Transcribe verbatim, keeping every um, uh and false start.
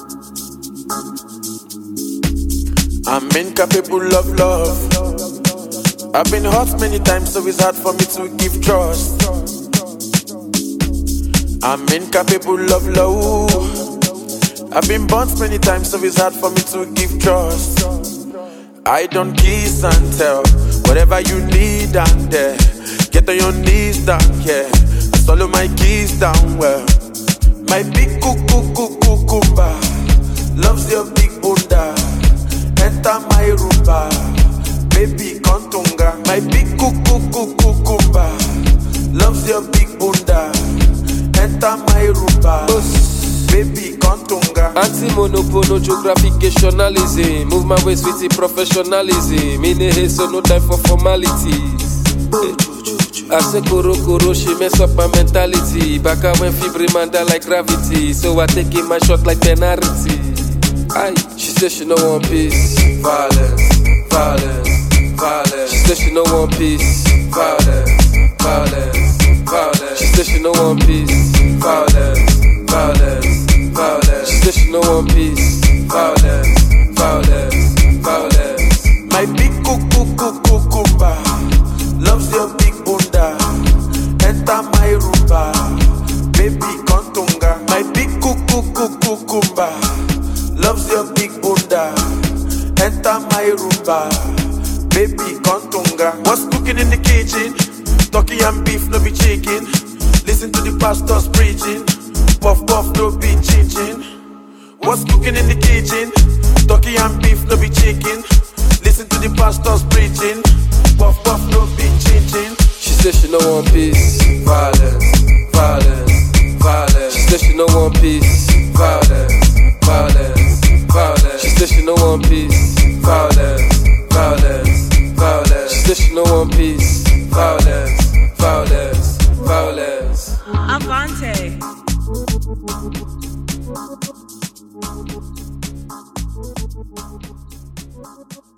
I'm incapable of love. I've been hurt many times, so it's hard for me to give trust. I'm incapable of love. I've been burnt many times, so it's hard for me to give trust. I don't kiss and tell. Whatever you need, I'm there. Get on your knees down, yeah. Swallow my keys down well. My big cuckoo cuckoo kumba loves your big bunda. Enter my rumba, baby kontunga. My big cuckoo cuckoo kumba loves your big bunda. Enter my rumba, baby kontunga. Anti-monopono geographicationalism. Move my waist with the professionalism. In a haste, so no time for formalities. I say koro koro, she mess up my mentality. Back I went fibrimanda like gravity. So I take in my shot like penalty. Aye. She said she no want peace. Violence, violence, violence. She said she no want peace. Violence, violence, violence. She said she no want peace. Violence, violence, violence. She said she no want peace. Violence, violence, violence. My big cuckoo cuckoo kumba loves your big bunda. Enter my rumba, baby kontunga. My big cuckoo cuckoo kumba loves your big bunda. Enter my rumba, baby kontunga. What's cooking in the kitchen? Turkey and beef, no be chicken. Listen to the pastors preaching. Puff puff, no be chin chin. What's cooking in the kitchen? Turkey and beef, no be chicken. Listen to the pastors preaching. Puff puff, no be chin chin. She said she no want peace. Violence, violence, violence. She said she no want peace. Violence, violence, violence. She said she no want peace. Violence, violence, violence. She said she no want peace. Violence, violence, violence. Avante. Thank you.